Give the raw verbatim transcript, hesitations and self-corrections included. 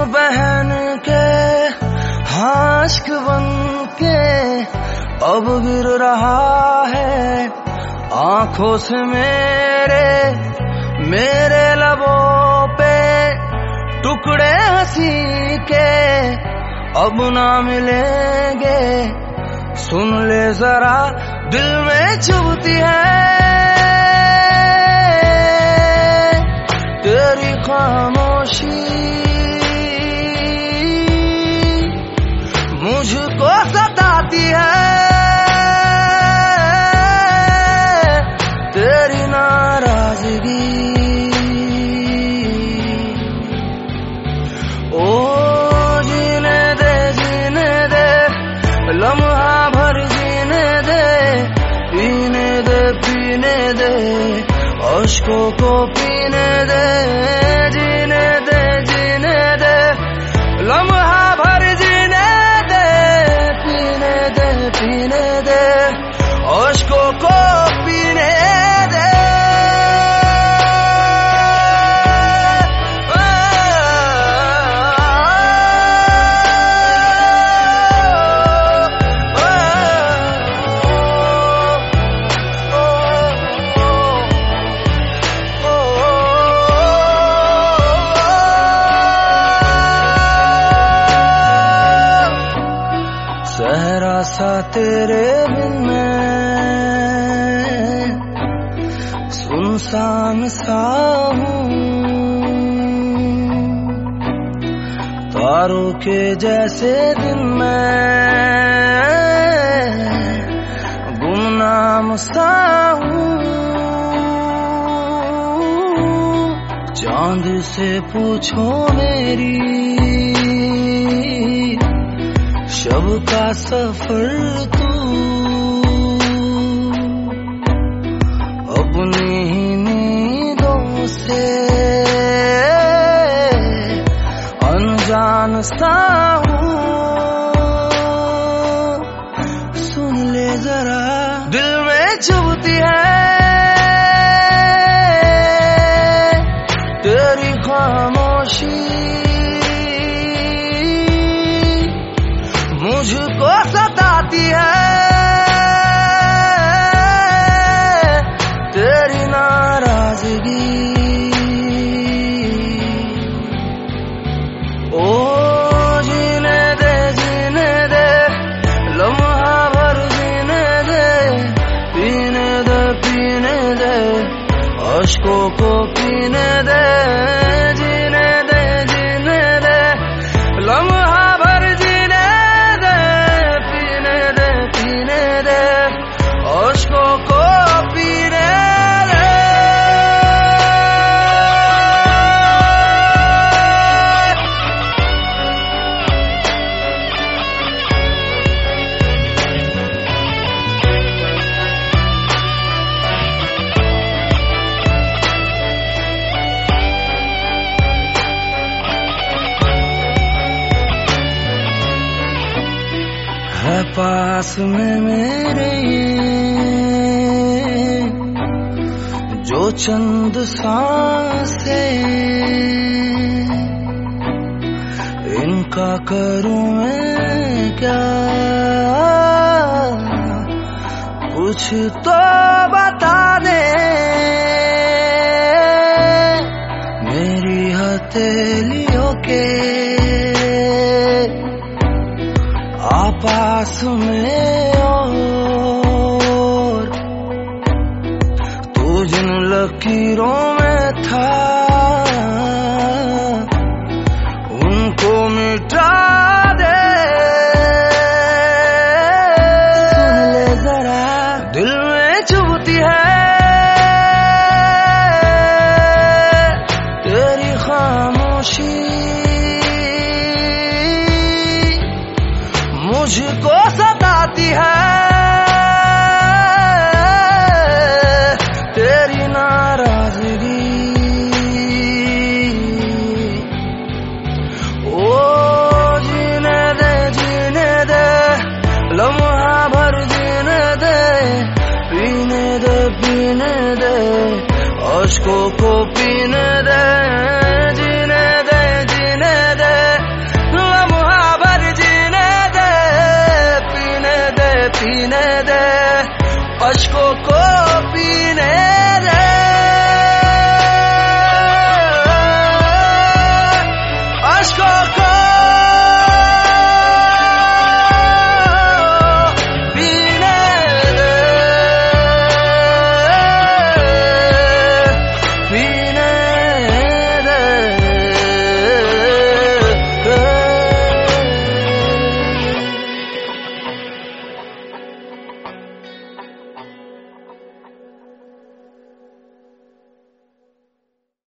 बहन के आशिक बन के अब गिर रहा है आंखों से मेरे मेरे लबों पे टुकड़े हंसी के अब ना मिलेंगे। सुन ले जरा दिल में चुभती है तेरी खामोशी, मुझको सताती है तेरी नाराजगी। ओ जीने दे जीने दे लम्हा भर जीने दे, पीने दे पीने दे अश्कों को पीने दे, जीने दे जीने दे लम्हा भर जीने दे, पीने दे पीने दे अश्कों को पीने दे। सहरा सा तेरे बिन मैं सुनसान सा हूँ, तारों के जैसे दिन मैं गुमनाम सा हूँ। चांद से पूछो मेरी शब का सफर तू, अपनी ही नींदों से अनजान सा हूँ। सुन ले जरा दिल में चुभती है तेरी खामोशी, मुझको सताती है तेरी नाराजगी। ओ जीने दे जीने दे लम्हा भर जीने दे, पीने दे पीने दे अश्कों को पीने दे, जीने दे जीने दे लम्हा भर जीने दे, पीने दे पीने दे अश्कों को पीने दे। है पास में मेरे जो चंद सांसें, इनका करूं मैं क्या, कुछ तो बता दे। मेरी हथेलियों के पास में और तू जिन लकीरों में था उनको मिटा दे। सुन ले जरा दिल में चुभती है तेरी खामोशी, मुझको सताती है तेरी नाराजगी। ओ जीने दे जीने दे लम्हा भर जीने दे, पीने दे पीने दे अश्कों को पीने दे, जीने दे जीने दे सीने दे, अश्कों को पीने